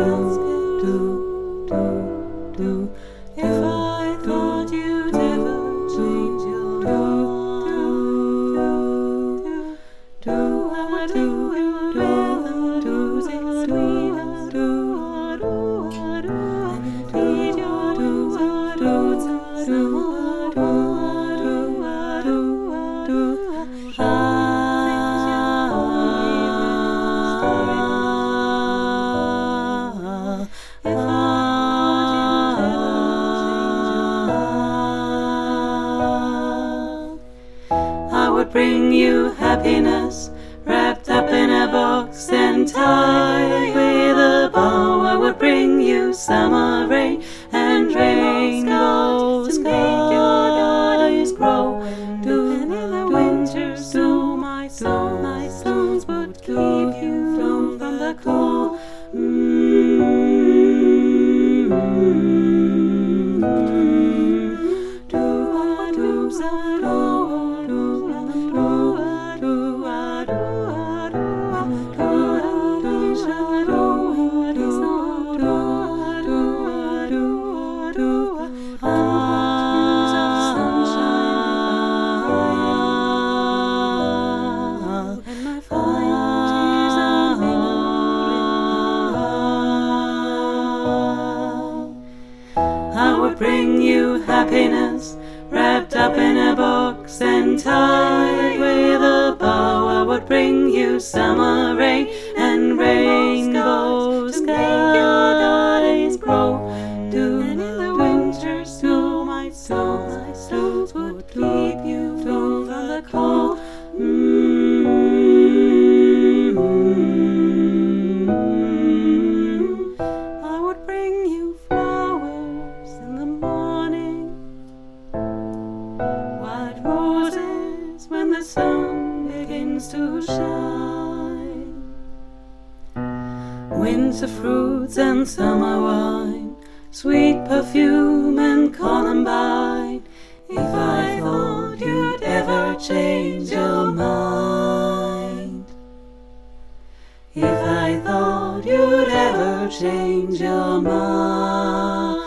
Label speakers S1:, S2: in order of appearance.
S1: If I thought you'd ever change your mind, I would do it rather do it sweeter, and lead your I would bring you happiness wrapped up in a box and tied with a bow. I would bring you summer rain and rainbow skies grow. And in the winter snow, my songs would keep you from the cold. I would bring you happiness wrapped up in a box and tied with a bow. I would bring you summer rain and rainbow skies grow. And in the winter snow, my songs would keep you from the cold. I would bring you flowers in the morning, white roses when the sun begins to shine, winter fruits and summer wine, sweet perfume and columbine. If I thought you'd ever change your mind, if I thought you'd ever change your mind.